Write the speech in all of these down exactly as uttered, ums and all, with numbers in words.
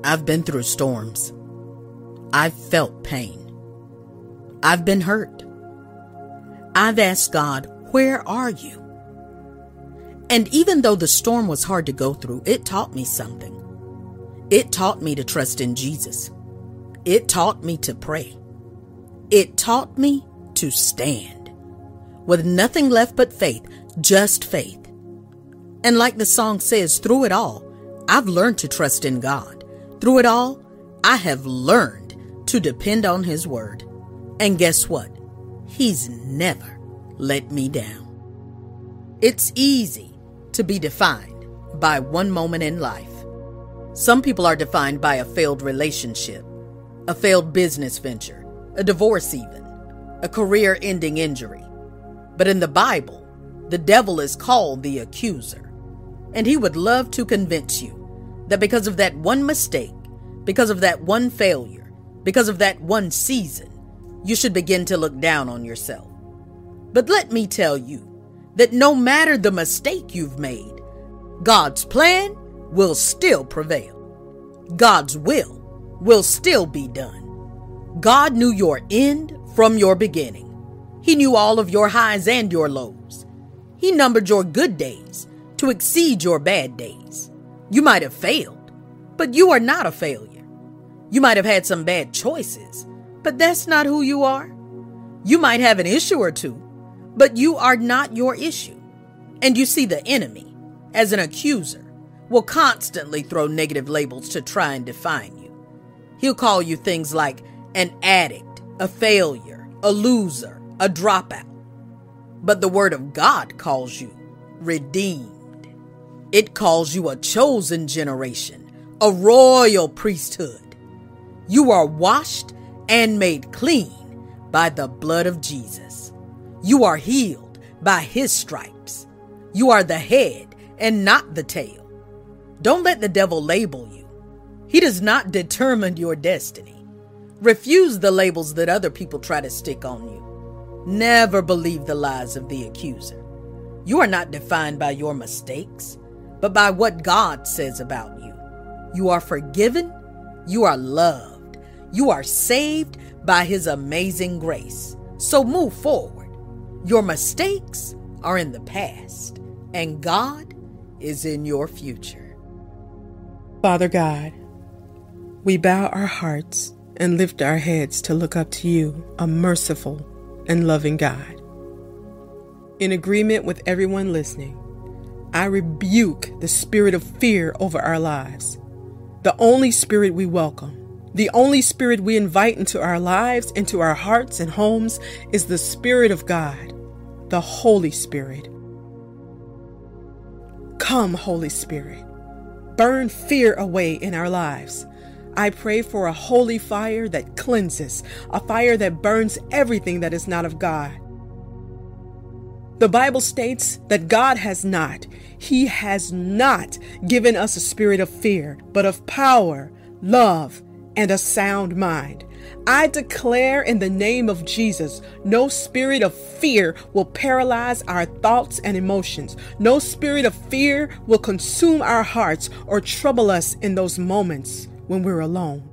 I've been through storms. I've felt pain. I've been hurt. I've asked God, where are you? And even though the storm was hard to go through, it taught me something. It taught me to trust in Jesus. It taught me to pray. It taught me to stand with nothing left but faith, just faith. And like the song says, through it all, I've learned to trust in God. Through it all, I have learned to depend on His word. And guess what? He's never let me down. It's easy to be defined by one moment in life. Some people are defined by a failed relationship, a failed business venture, a divorce even, a career-ending injury. But in the Bible, the devil is called the accuser, and he would love to convince you that because of that one mistake, because of that one failure, because of that one season, you should begin to look down on yourself. But let me tell you that no matter the mistake you've made, God's plan will still prevail. God's will will still be done. God knew your end from your beginning. He knew all of your highs and your lows. He numbered your good days to exceed your bad days. You might have failed, but you are not a failure. You might have had some bad choices, but that's not who you are. You might have an issue or two, but you are not your issue. And you see, the enemy, as an accuser, will constantly throw negative labels to try and define you. He'll call you things like an addict, a failure, a loser, a dropout. But the word of God calls you redeemed. It calls you a chosen generation, a royal priesthood. You are washed and made clean by the blood of Jesus. You are healed by His stripes. You are the head and not the tail. Don't let the devil label you. He does not determine your destiny. Refuse the labels that other people try to stick on you. Never believe the lies of the accuser. You are not defined by your mistakes, but by what God says about you. You are forgiven. You are loved. You are saved by His amazing grace. So move forward. Your mistakes are in the past, and God is in your future. Father God, we bow our hearts and lift our heads to look up to you, a merciful and loving God. In agreement with everyone listening, I rebuke the spirit of fear over our lives. The only spirit we welcome, the only spirit we invite into our lives, into our hearts and homes, is the Spirit of God, the Holy Spirit. Come, Holy Spirit. Burn fear away in our lives. I pray for a holy fire that cleanses, a fire that burns everything that is not of God. The Bible states that God has not, He has not given us a spirit of fear, but of power, love, and a sound mind. I declare in the name of Jesus, no spirit of fear will paralyze our thoughts and emotions. No spirit of fear will consume our hearts or trouble us in those moments when we're alone.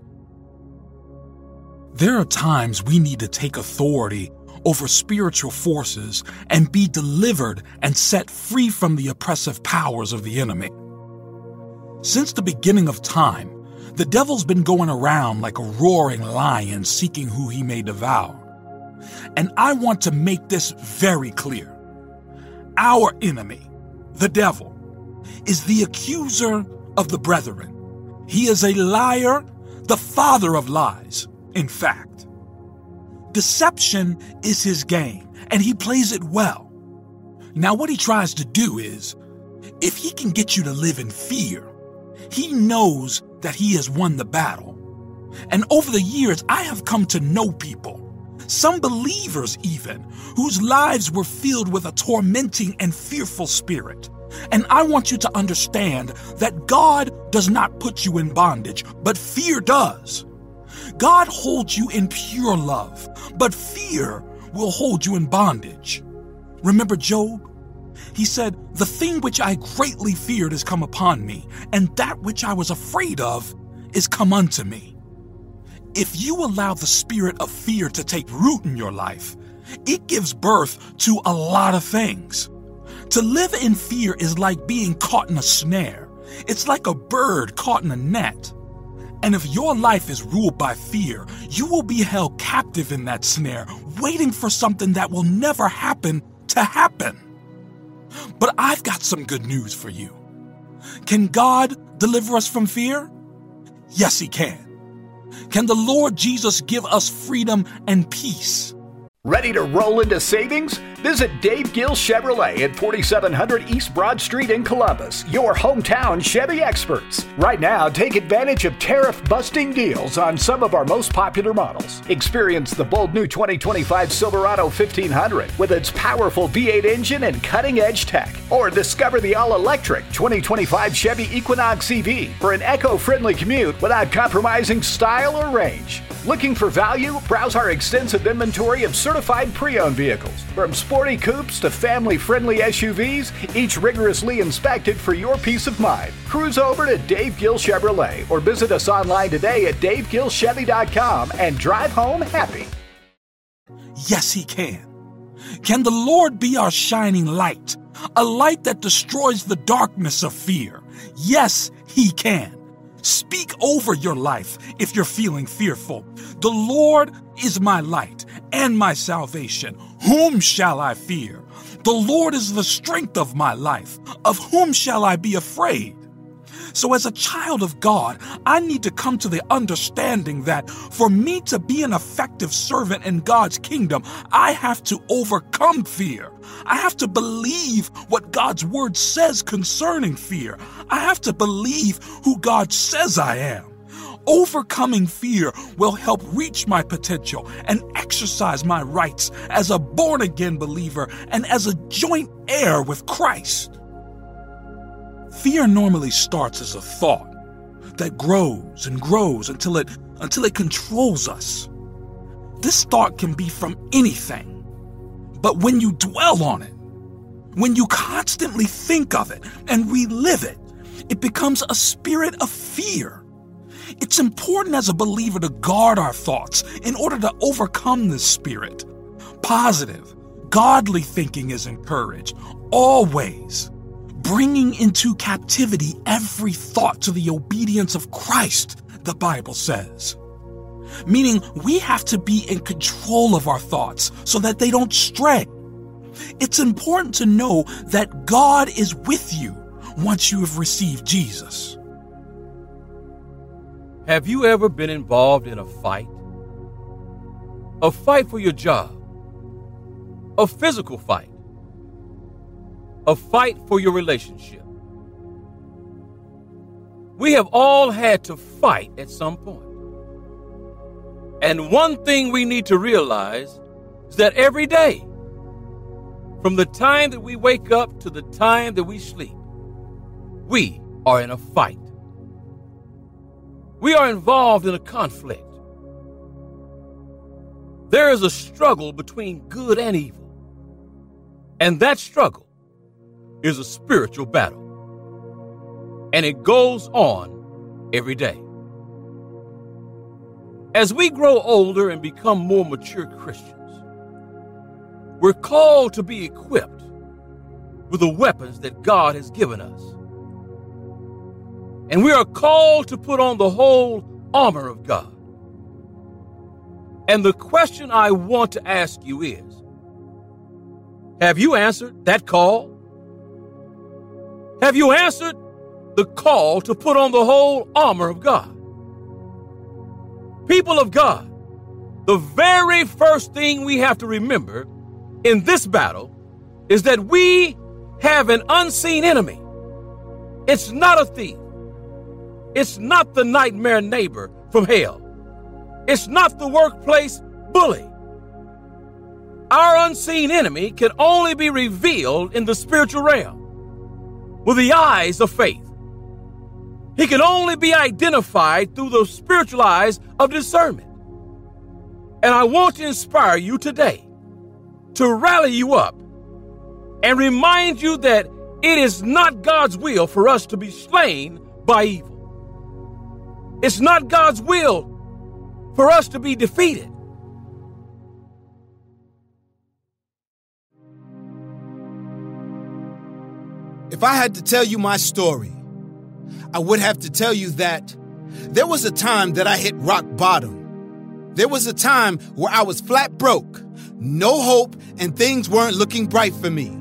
There are times we need to take authority over spiritual forces and be delivered and set free from the oppressive powers of the enemy. Since the beginning of time, the devil's been going around like a roaring lion seeking who he may devour. And I want to make this very clear. Our enemy, the devil, is the accuser of the brethren. He is a liar, the father of lies, in fact. Deception is his game, and he plays it well. Now, what he tries to do is, if he can get you to live in fear, he knows that he has won the battle. And over the years, I have come to know people, some believers even, whose lives were filled with a tormenting and fearful spirit. And I want you to understand that God does not put you in bondage, but fear does. God holds you in pure love, but fear will hold you in bondage. Remember Job? He said, "The thing which I greatly feared has come upon me, and that which I was afraid of is come unto me. If you allow the spirit of fear to take root in your life, it gives birth to a lot of things. To live in fear is like being caught in a snare. It's like a bird caught in a net. And if your life is ruled by fear, you will be held captive in that snare, waiting for something that will never happen to happen. But I've got some good news for you. Can God deliver us from fear? Yes, He can. Can the Lord Jesus give us freedom and peace? Ready to roll into savings? Visit Dave Gill Chevrolet at forty-seven hundred East Broad Street in Columbus, your hometown Chevy experts. Right now, take advantage of tariff-busting deals on some of our most popular models. Experience the bold new twenty twenty-five Silverado fifteen hundred with its powerful V eight engine and cutting-edge tech. Or discover the all-electric twenty twenty-five Chevy Equinox E V for an eco-friendly commute without compromising style or range. Looking for value? Browse our extensive inventory of certified pre-owned vehicles. From sporty coupes to family-friendly S U Vs, each rigorously inspected for your peace of mind. Cruise over to Dave Gill Chevrolet or visit us online today at dave gill chevy dot com and drive home happy. Yes, He can. Can the Lord be our shining light, a light that destroys the darkness of fear? Yes, He can. Speak over your life if you're feeling fearful. The Lord is my light and my salvation. Whom shall I fear? The Lord is the strength of my life. Of whom shall I be afraid? So as a child of God, I need to come to the understanding that for me to be an effective servant in God's kingdom, I have to overcome fear. I have to believe what God's word says concerning fear. I have to believe who God says I am. Overcoming fear will help reach my potential and exercise my rights as a born-again believer and as a joint heir with Christ. Fear normally starts as a thought that grows and grows until it until it controls us. This thought can be from anything, but when you dwell on it, when you constantly think of it and relive it, it becomes a spirit of fear. It's important as a believer to guard our thoughts in order to overcome this spirit. Positive, godly thinking is encouraged, always. Bringing into captivity every thought to the obedience of Christ, the Bible says. Meaning we have to be in control of our thoughts so that they don't stray. It's important to know that God is with you once you have received Jesus. Have you ever been involved in a fight? A fight for your job? A physical fight? A fight for your relationship? We have all had to fight at some point. And one thing we need to realize is that every day, from the time that we wake up to the time that we sleep, we are in a fight. We are involved in a conflict. There is a struggle between good and evil. And that struggle is a spiritual battle. And it goes on every day. As we grow older and become more mature Christians, we're called to be equipped with the weapons that God has given us. And we are called to put on the whole armor of God. And the question I want to ask you is, have you answered that call? Have you answered the call to put on the whole armor of God? People of God, the very first thing we have to remember in this battle is that we have an unseen enemy. It's not a thief. It's not the nightmare neighbor from hell. It's not the workplace bully. Our unseen enemy can only be revealed in the spiritual realm with the eyes of faith. He can only be identified through the spiritual eyes of discernment. And I want to inspire you today to rally you up and remind you that it is not God's will for us to be slain by evil. It's not God's will for us to be defeated. If I had to tell you my story, I would have to tell you that there was a time that I hit rock bottom. There was a time where I was flat broke, no hope, and things weren't looking bright for me.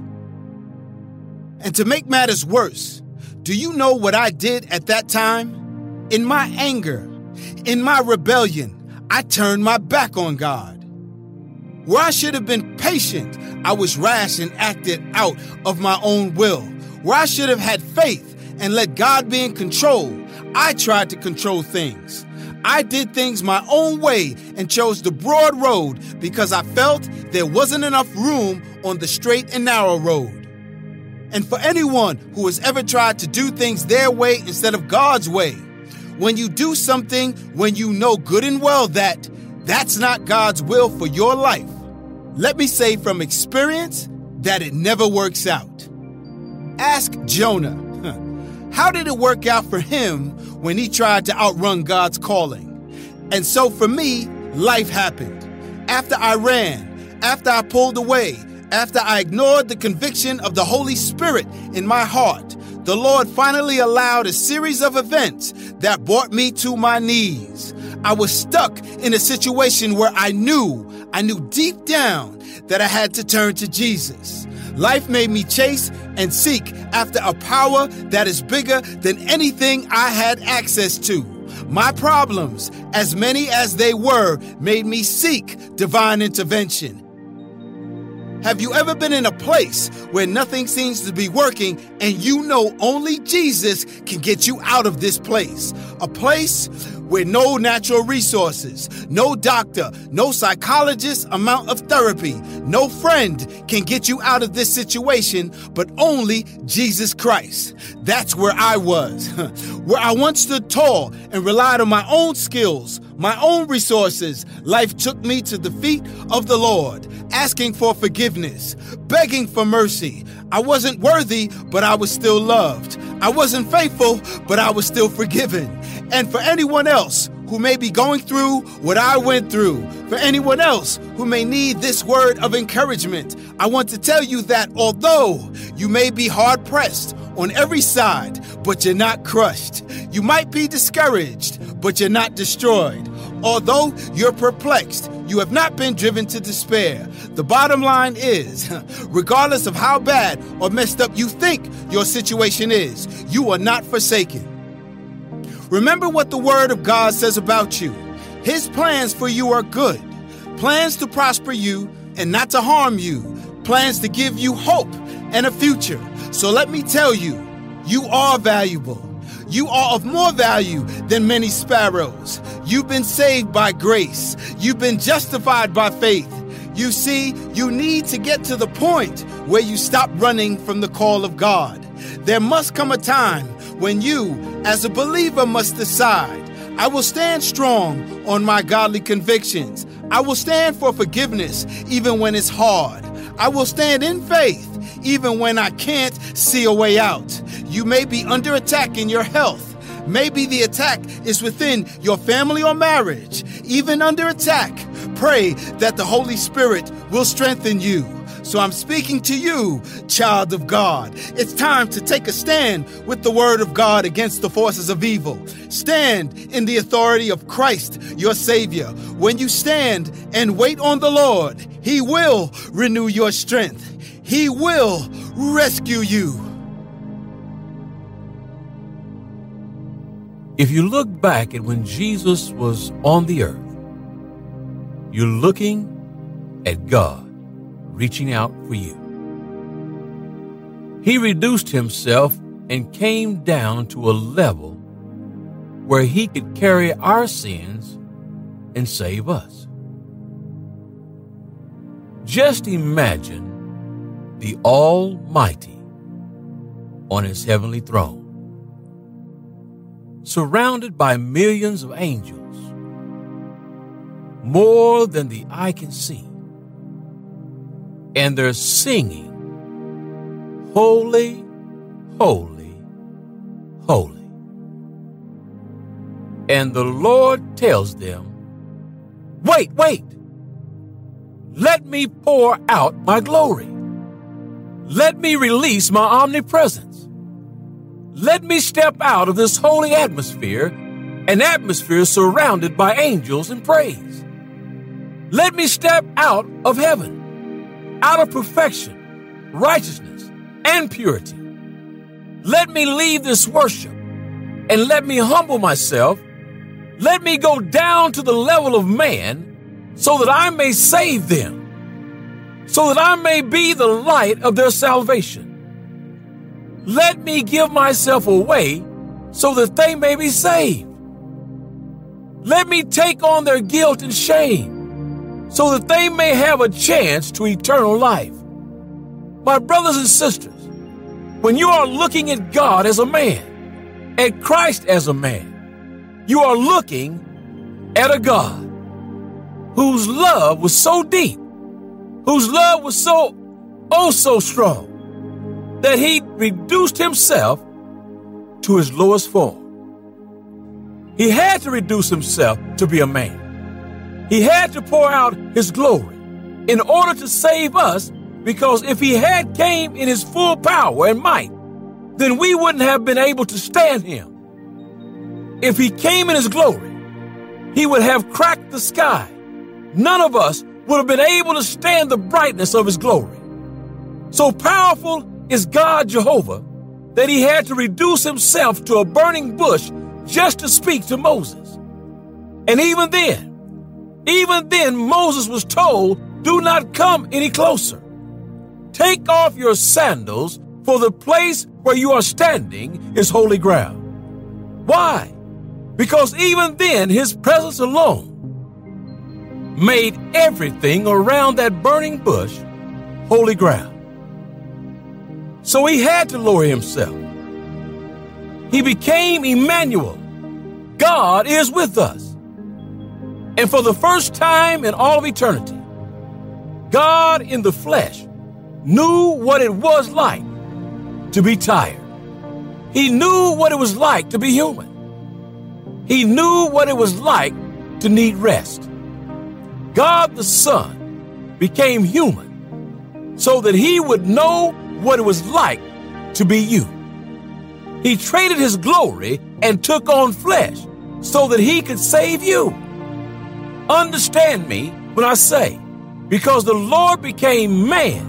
And to make matters worse, do you know what I did at that time? In my anger, in my rebellion, I turned my back on God. Where I should have been patient, I was rash and acted out of my own will. Where I should have had faith and let God be in control, I tried to control things. I did things my own way and chose the broad road because I felt there wasn't enough room on the straight and narrow road. And for anyone who has ever tried to do things their way instead of God's way, when you do something when you know good and well that that's not God's will for your life, let me say from experience that it never works out. Ask Jonah. How did it work out for him when he tried to outrun God's calling? And so for me, life happened. After I ran, after I pulled away, after I ignored the conviction of the Holy Spirit in my heart, the Lord finally allowed a series of events that brought me to my knees. I was stuck in a situation where I knew, I knew deep down that I had to turn to Jesus. Life made me chase and seek after a power that is bigger than anything I had access to. My problems, as many as they were, made me seek divine intervention. Have you ever been in a place where nothing seems to be working and you know only Jesus can get you out of this place? A place where no natural resources, no doctor, no psychologist amount of therapy, no friend can get you out of this situation, but only Jesus Christ. That's where I was, where I once stood tall and relied on my own skills, my own resources. Life took me to the feet of the Lord, asking for forgiveness, begging for mercy. I wasn't worthy, but I was still loved. I wasn't faithful, but I was still forgiven. And for anyone else who may be going through what I went through, for anyone else who may need this word of encouragement, I want to tell you that although you may be hard pressed on every side, but you're not crushed. You might be discouraged, but you're not destroyed. Although you're perplexed, you have not been driven to despair. The bottom line is, regardless of how bad or messed up you think your situation is, you are not forsaken. Remember what the Word of God says about you. His plans for you are good. Plans to prosper you and not to harm you. Plans to give you hope and a future. So let me tell you, you are valuable. You are of more value than many sparrows. You've been saved by grace. You've been justified by faith. You see, you need to get to the point where you stop running from the call of God. There must come a time when you, as a believer, must decide, I will stand strong on my godly convictions. I will stand for forgiveness even when it's hard. I will stand in faith even when I can't see a way out. You may be under attack in your health. Maybe the attack is within your family or marriage. Even under attack, pray that the Holy Spirit will strengthen you. So I'm speaking to you, child of God. It's time to take a stand with the word of God against the forces of evil. Stand in the authority of Christ, your Savior. When you stand and wait on the Lord, He will renew your strength. He will rescue you. If you look back at when Jesus was on the earth, you're looking at God reaching out for you. He reduced himself and came down to a level where he could carry our sins and save us. Just imagine the Almighty on his heavenly throne, surrounded by millions of angels, more than the eye can see. And they're singing, holy, holy, holy. And the Lord tells them, wait, wait. Let me pour out my glory. Let me release my omnipresence. Let me step out of this holy atmosphere, an atmosphere surrounded by angels and praise. Let me step out of heaven, out of perfection, righteousness, and purity. Let me leave this worship and let me humble myself. Let me go down to the level of man so that I may save them, so that I may be the light of their salvation. Let me give myself away so that they may be saved. Let me take on their guilt and shame so that they may have a chance to eternal life. My brothers and sisters, when you are looking at God as a man, at Christ as a man, you are looking at a God whose love was so deep, whose love was so, oh so strong, that he reduced himself to his lowest form. He had to reduce himself to be a man. He had to pour out his glory in order to save us, because if he had came in his full power and might, then we wouldn't have been able to stand him. If he came in his glory, he would have cracked the sky. None of us would have been able to stand the brightness of his glory. So powerful is God Jehovah that he had to reduce himself to a burning bush just to speak to Moses. And even then, even then Moses was told, do not come any closer. Take off your sandals, for the place where you are standing is holy ground. Why? Because even then his presence alone made everything around that burning bush holy ground. So he had to lower himself. He became Emmanuel. God is with us. And for the first time in all of eternity, God in the flesh knew what it was like to be tired. He knew what it was like to be human. He knew what it was like to need rest. God the Son became human so that he would know what it was like to be you. He traded his glory and took on flesh so that he could save you. Understand me when I say, because the Lord became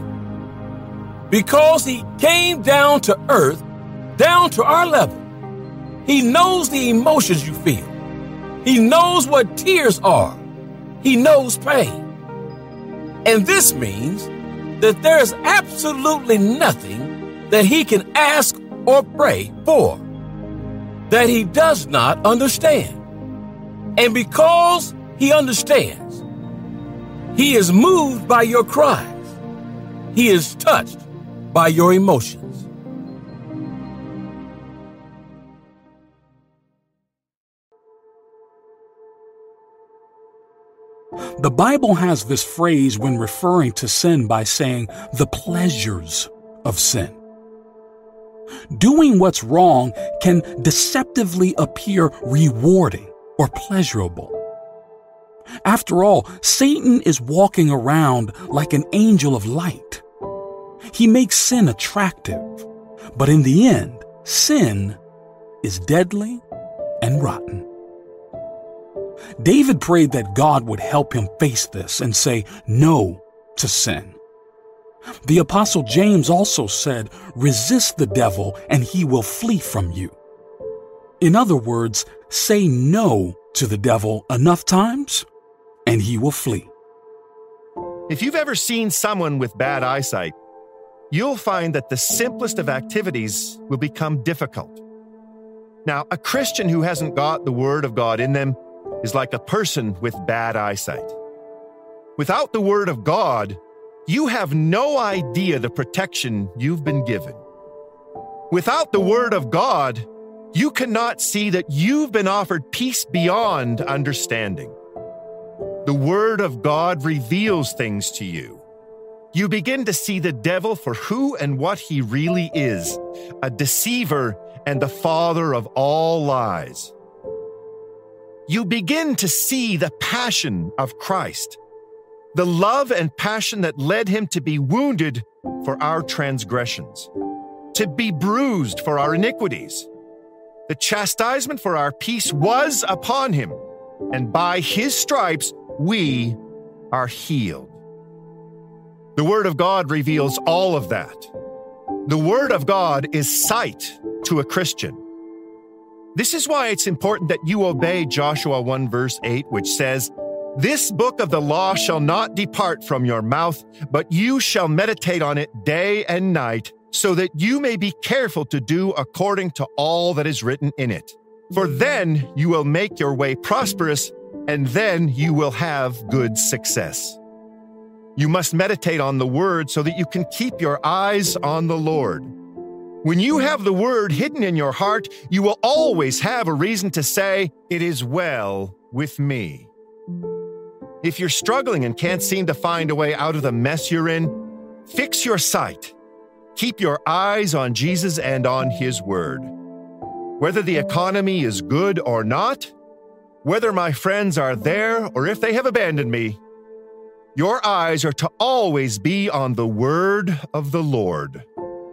man, because he came down to earth, down to our level. He knows the emotions you feel. He knows what tears are. He knows pain. And this means that there is absolutely nothing that he can ask or pray for that he does not understand. And because he understands, he is moved by your cries. He is touched by your emotions. The Bible has this phrase when referring to sin by saying the pleasures of sin. Doing what's wrong can deceptively appear rewarding or pleasurable. After all, Satan is walking around like an angel of light. He makes sin attractive, but in the end, sin is deadly and rotten. David prayed that God would help him face this and say no to sin. The Apostle James also said, resist the devil and he will flee from you. In other words, say no to the devil enough times and he will flee. If you've ever seen someone with bad eyesight, you'll find that the simplest of activities will become difficult. Now, a Christian who hasn't got the Word of God in them is like a person with bad eyesight. Without the Word of God, you have no idea the protection you've been given. Without the Word of God, you cannot see that you've been offered peace beyond understanding. The Word of God reveals things to you. You begin to see the devil for who and what he really is, a deceiver and the father of all lies. you begin to see the passion of Christ, the love and passion that led him to be wounded for our transgressions, to be bruised for our iniquities. The chastisement for our peace was upon him, and by his stripes we are healed. The Word of God reveals all of that. The Word of God is sight to a Christian. This is why it's important that you obey Joshua one verse eight, which says, "This book of the law shall not depart from your mouth, but you shall meditate on it day and night, so that you may be careful to do according to all that is written in it. For then you will make your way prosperous, and then you will have good success." You must meditate on the Word so that you can keep your eyes on the Lord. When you have the Word hidden in your heart, you will always have a reason to say, "It is well with me." If you're struggling and can't seem to find a way out of the mess you're in, fix your sight. Keep your eyes on Jesus and on His Word. Whether the economy is good or not, whether my friends are there or if they have abandoned me, your eyes are to always be on the Word of the Lord.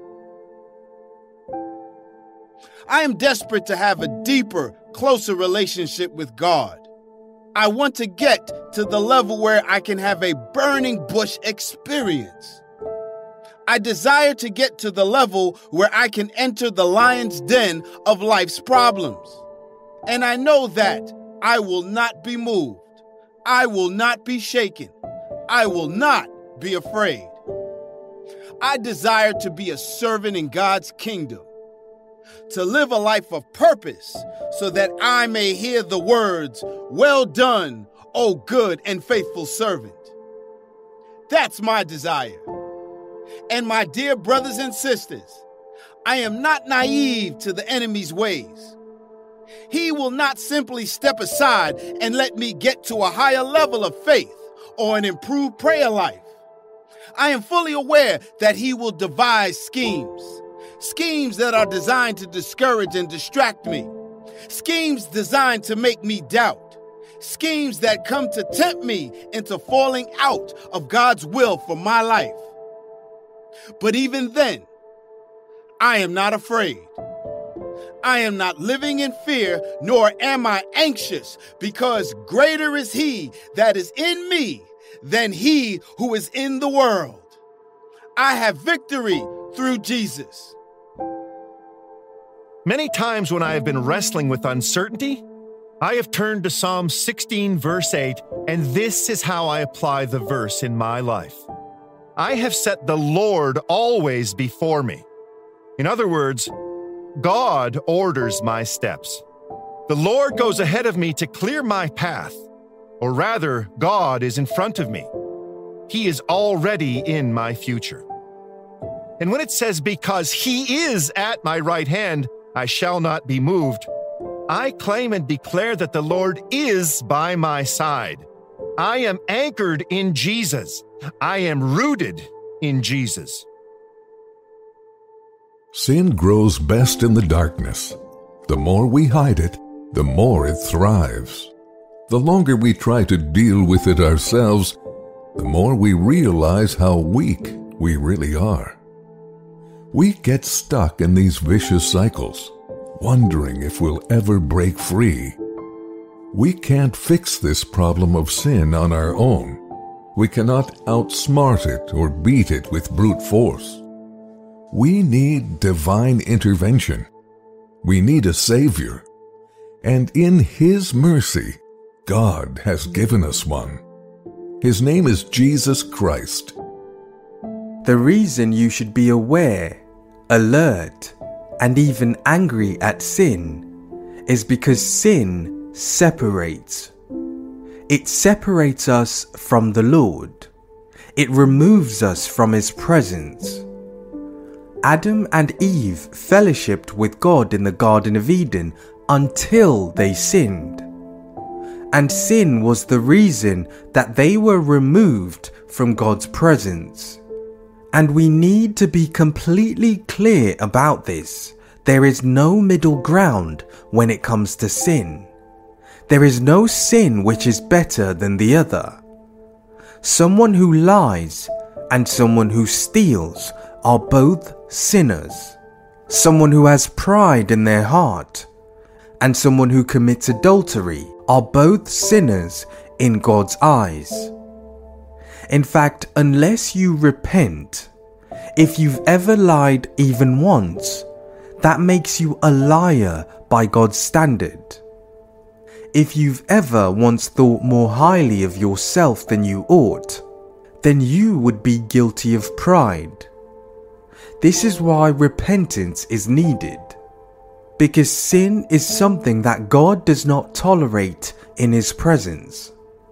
I am desperate to have a deeper, closer relationship with God. I want to get to the level where I can have a burning bush experience. I desire to get to the level where I can enter the lion's den of life's problems. And I know that I will not be moved. I will not be shaken. I will not be afraid. I desire to be a servant in God's kingdom, to live a life of purpose so that I may hear the words, "Well done, O good and faithful servant." That's my desire. And my dear brothers and sisters, I am not naive to the enemy's ways. He will not simply step aside and let me get to a higher level of faith or an improved prayer life. I am fully aware that he will devise schemes, schemes that are designed to discourage and distract me, schemes designed to make me doubt, schemes that come to tempt me into falling out of God's will for my life. But even then, I am not afraid. I am not living in fear, nor am I anxious, because greater is He that is in me than he who is in the world. I have victory through Jesus. Many times when I have been wrestling with uncertainty, I have turned to Psalm sixteen, verse eight, and this is how I apply the verse in my life. I have set the Lord always before me. In other words, God orders my steps. The Lord goes ahead of me to clear my path, or rather, God is in front of me. He is already in my future. And when it says, "Because He is at my right hand, I shall not be moved," I claim and declare that the Lord is by my side. I am anchored in Jesus. I am rooted in Jesus. Sin grows best in the darkness. The more we hide it, the more it thrives. The longer we try to deal with it ourselves, the more we realize how weak we really are. We get stuck in these vicious cycles, wondering if we'll ever break free. We can't fix this problem of sin on our own. We cannot outsmart it or beat it with brute force. We need divine intervention. We need a Savior. And in His mercy, God has given us one. His name is Jesus Christ. The reason you should be aware, alert, and even angry at sin is because sin separates. It separates us from the Lord. It removes us from His presence. Adam and Eve fellowshipped with God in the Garden of Eden until they sinned. And sin was the reason that they were removed from God's presence. And we need to be completely clear about this. There is no middle ground when it comes to sin. There is no sin which is better than the other. Someone who lies and someone who steals are both sinners. Someone who has pride in their heart and someone who commits adultery are both sinners in God's eyes. In fact, unless you repent, if you've ever lied even once, that makes you a liar by God's standard. If you've ever once thought more highly of yourself than you ought, then you would be guilty of pride. This is why repentance is needed, because sin is something that God does not tolerate in His presence.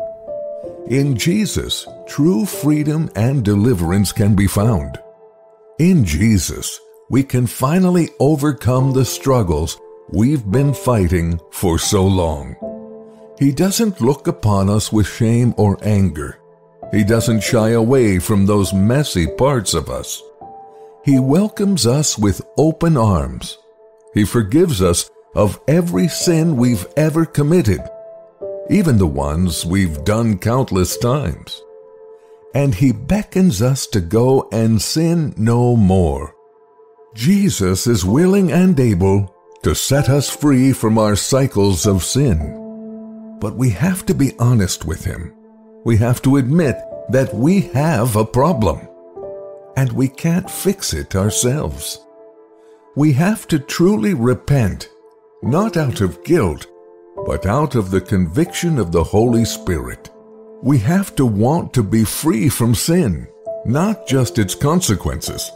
In Jesus, true freedom and deliverance can be found. In Jesus, we can finally overcome the struggles we've been fighting for so long. He doesn't look upon us with shame or anger. He doesn't shy away from those messy parts of us. He welcomes us with open arms. He forgives us of every sin we've ever committed, even the ones we've done countless times. And He beckons us to go and sin no more. Jesus is willing and able to set us free from our cycles of sin. But we have to be honest with Him. We have to admit that we have a problem, and we can't fix it ourselves. We have to truly repent, not out of guilt, but out of the conviction of the Holy Spirit. We have to want to be free from sin, not just its consequences.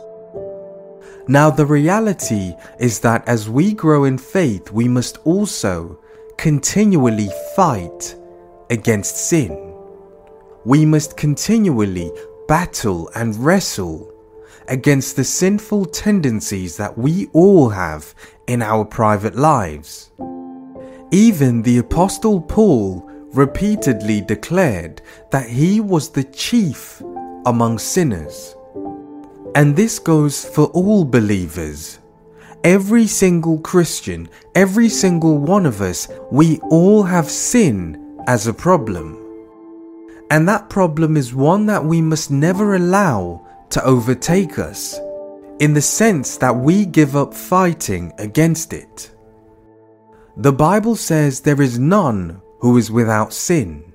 Now, the reality is that as we grow in faith, we must also continually fight against sin. We must continually battle and wrestle against the sinful tendencies that we all have in our private lives. Even the Apostle Paul repeatedly declared that he was the chief among sinners. And this goes for all believers. Every single Christian, every single one of us, we all have sin as a problem. And that problem is one that we must never allow to overtake us, in the sense that we give up fighting against it. The Bible says there is none who is without sin.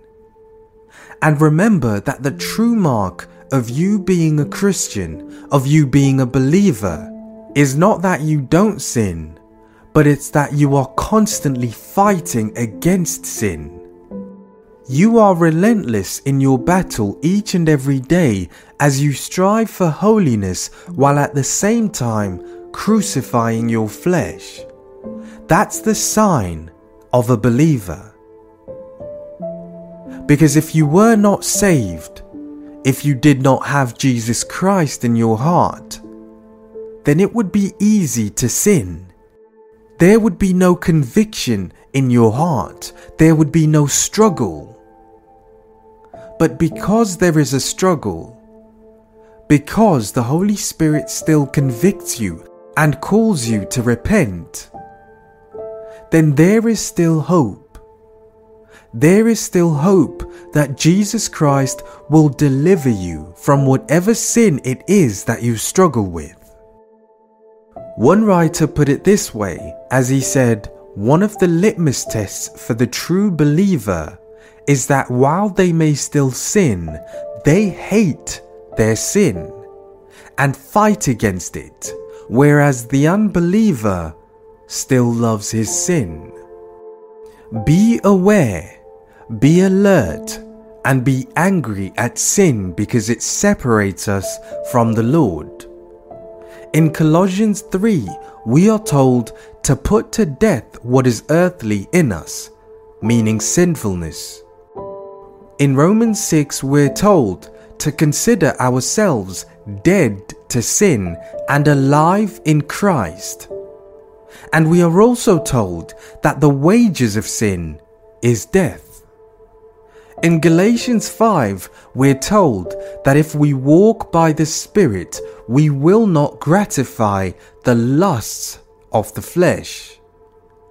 And remember that the true mark of you being a Christian, of you being a believer, is not that you don't sin, but it's that you are constantly fighting against sin. You are relentless in your battle each and every day as you strive for holiness while at the same time crucifying your flesh. That's the sign of a believer. Because if you were not saved, if you did not have Jesus Christ in your heart, then it would be easy to sin. There would be no conviction in your heart. There would be no struggle. But because there is a struggle, because the Holy Spirit still convicts you and calls you to repent, then there is still hope. There is still hope that Jesus Christ will deliver you from whatever sin it is that you struggle with. One writer put it this way, as he said, one of the litmus tests for the true believer is that while they may still sin, they hate their sin and fight against it, whereas the unbeliever still loves his sin. Be aware, be alert, and be angry at sin because it separates us from the Lord. In Colossians three, we are told to put to death what is earthly in us, meaning sinfulness. In Romans six, we're told to consider ourselves dead to sin and alive in Christ. And we are also told that the wages of sin is death. In Galatians five, we're told that if we walk by the Spirit, we will not gratify the lusts of the flesh.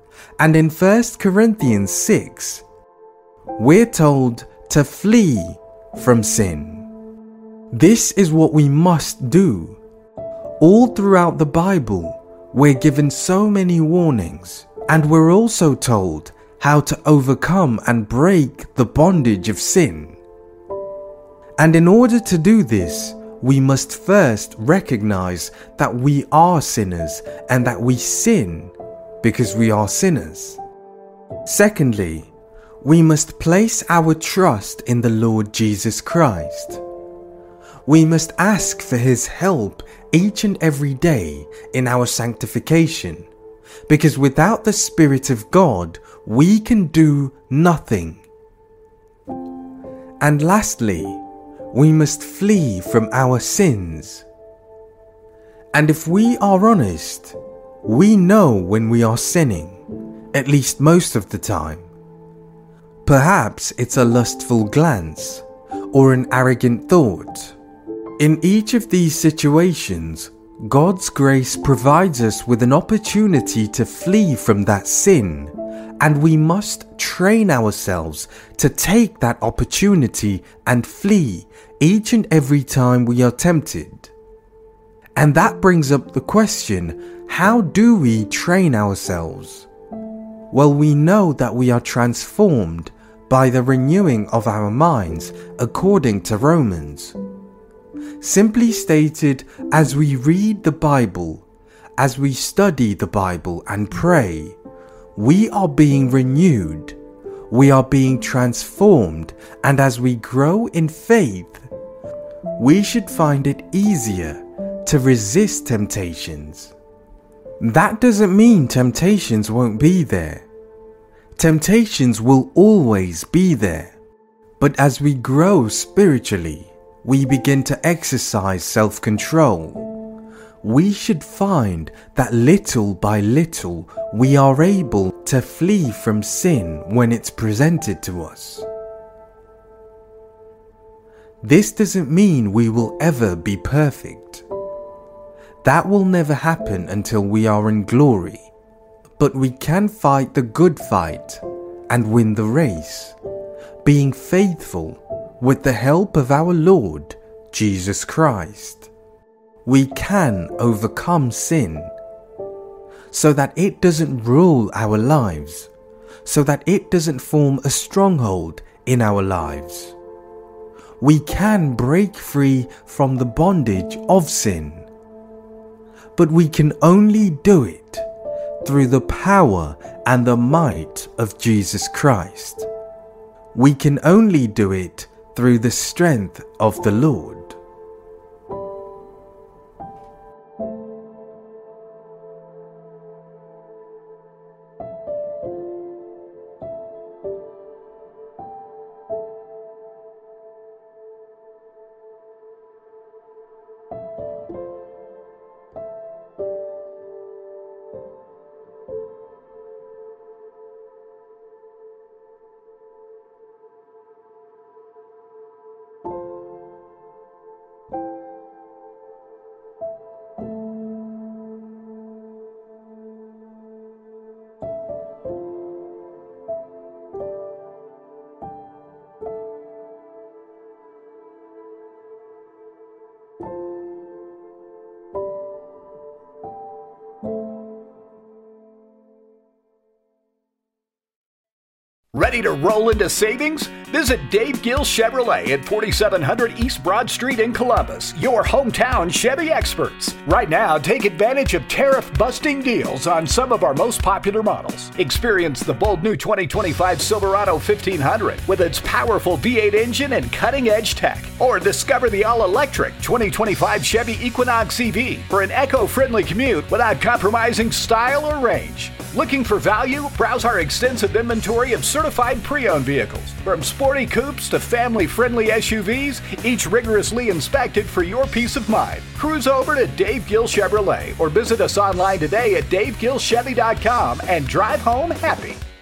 And in First Corinthians six, we're told to flee from sin. This is what we must do. All throughout the Bible, we're given so many warnings, and we're also told how to overcome and break the bondage of sin. And in order to do this, we must first recognize that we are sinners and that we sin because we are sinners. Secondly, we must place our trust in the Lord Jesus Christ. We must ask for His help each and every day in our sanctification, because without the Spirit of God, we can do nothing. And lastly, we must flee from our sins. And if we are honest, we know when we are sinning, at least most of the time. Perhaps it's a lustful glance or an arrogant thought. In each of these situations, God's grace provides us with an opportunity to flee from that sin, and we must train ourselves to take that opportunity and flee each and every time we are tempted. And that brings up the question, how do we train ourselves? Well, we know that we are transformed by the renewing of our minds according to Romans. Simply stated, as we read the Bible, as we study the Bible and pray, we are being renewed, we are being transformed, and as we grow in faith, we should find it easier to resist temptations. That doesn't mean temptations won't be there. Temptations will always be there. But as we grow spiritually, we begin to exercise self-control. We should find that little by little we are able to flee from sin when it's presented to us. This doesn't mean we will ever be perfect. That will never happen until we are in glory. But we can fight the good fight and win the race, being faithful with the help of our Lord Jesus Christ. We can overcome sin so that it doesn't rule our lives, so that it doesn't form a stronghold in our lives. We can break free from the bondage of sin, but we can only do it through the power and the might of Jesus Christ. We can only do it through the strength of the Lord. Ready to roll into savings? Visit Dave Gill Chevrolet at forty-seven hundred East Broad Street in Columbus, your hometown Chevy experts. Right now, take advantage of tariff-busting deals on some of our most popular models. Experience the bold new twenty twenty-five Silverado fifteen hundred with its powerful V eight engine and cutting-edge tech. Or discover the all-electric twenty twenty-five Chevy Equinox E V for an eco-friendly commute without compromising style or range. Looking for value? Browse our extensive inventory of certified pre-owned vehicles. From sporty coupes to family-friendly S U Vs, each rigorously inspected for your peace of mind. Cruise over to Dave Gill Chevrolet or visit us online today at dave gill chevy dot com and drive home happy.